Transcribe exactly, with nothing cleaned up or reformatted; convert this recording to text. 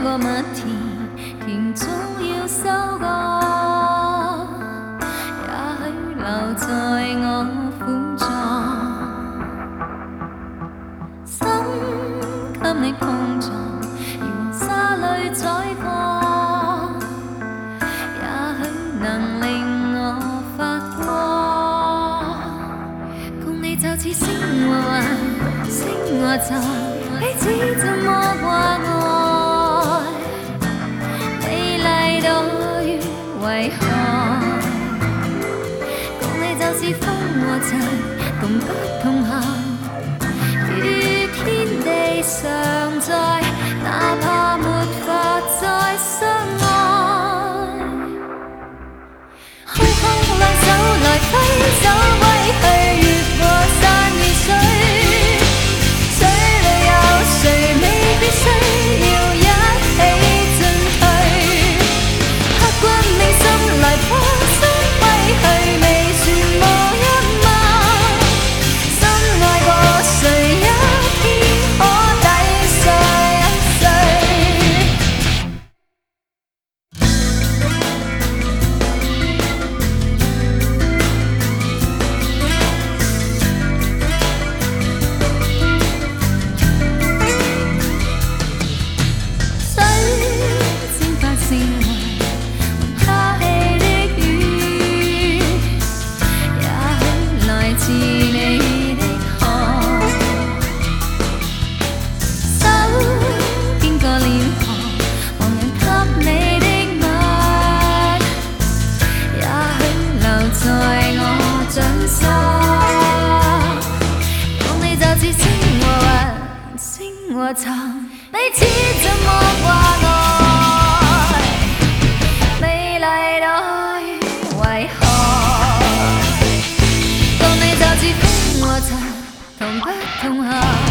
過蜜甜，甜總要收割，也許留在我苦楚，心給你碰撞，如沙裏載過，也許能令我發光。共你就似星和雲，星和塵，彼此怎麼掛礙？美麗到於為何？共你就似風和塵，同不同行，與天地常在，哪怕沒法再相愛。空空兩手來揮手揮去，越過山與水，水裏有誰未必需要一起進退？刻骨銘心來破心揮去，未算無一物，深愛過誰一天可抵碎碎？和尋彼此怎麼掛礙？美麗到於為何？共你就似風和塵，同不同行。